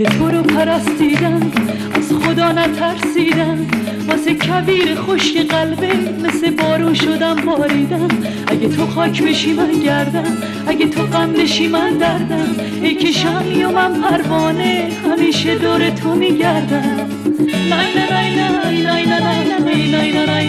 که تو رو پرستیدم از خدا نترسیدم، واسه کویر خشک قلبه مثل بارون شدم باریدم. اگه تو خاک بشی من گردم، اگه تو غم بشی من دردم. ای که شمعی و من پروانه همیشه دور تو میگردم. نای نای نای نای نای نای نای نای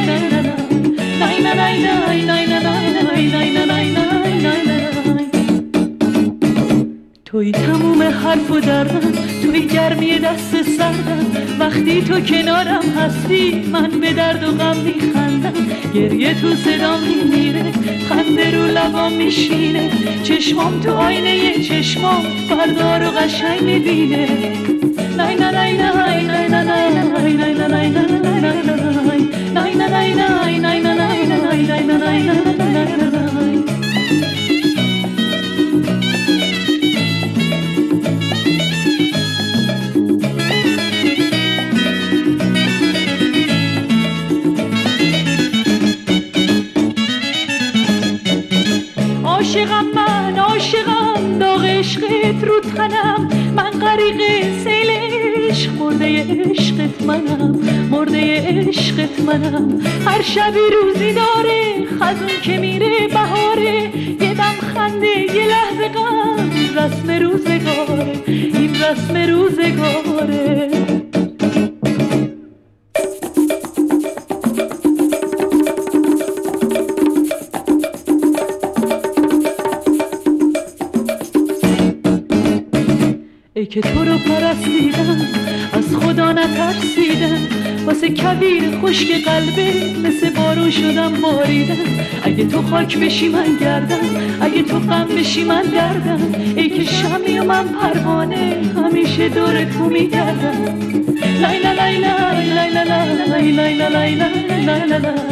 توی تموم حرف و دردم، توی گرمی دست سردم. وقتی تو کنارم هستی من به درد و غم میخندم. گریه تو صدام میمیره، خنده رو لبام میشینه. چشمام تو آینه چشمام فردا رو قشنگ میبینه. نای نای نای نای نای نای نای نای نای نای عاشقم من، عاشقم، داغ عشقت رو تنم. من غریق سیل عشق، مرده عشقت منم، مرده عشقت منم. هر شبی روزی داره، خزون که میره بهاره. یه دم خنده، یه لحظه غم، این رسم روزگاره، این رسم روزگاره. ای که تو رو پرستیدم از خدا نترسیدم، واسه کویر خشک قلبه مثل بارون شدم باریدم. اگه تو خاک بشی من گردم، اگه تو غم بشی من دردم. ای که شمعی و من پروانه همیشه دور تو میگردم. لای لای لای لای لای لای لای لای لای لای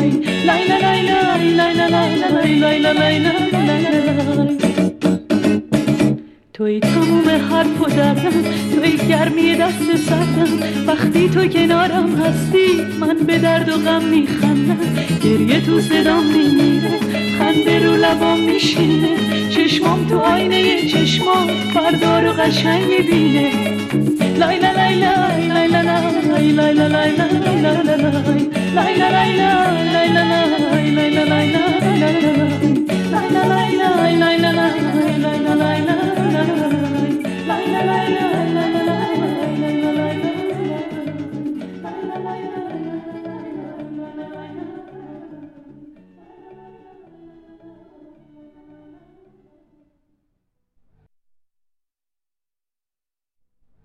لای لای لای. توی تموم حرف و دردم، توی گرمی دست سردم. وقتی تو کنارم هستی من به درد و غم میخندم. گریه تو صدام میمیره، خنده رو لبام میشینه. چشمام تو آینه چشمام فردا رو قشنگ میبینه. لای لای لای لای لای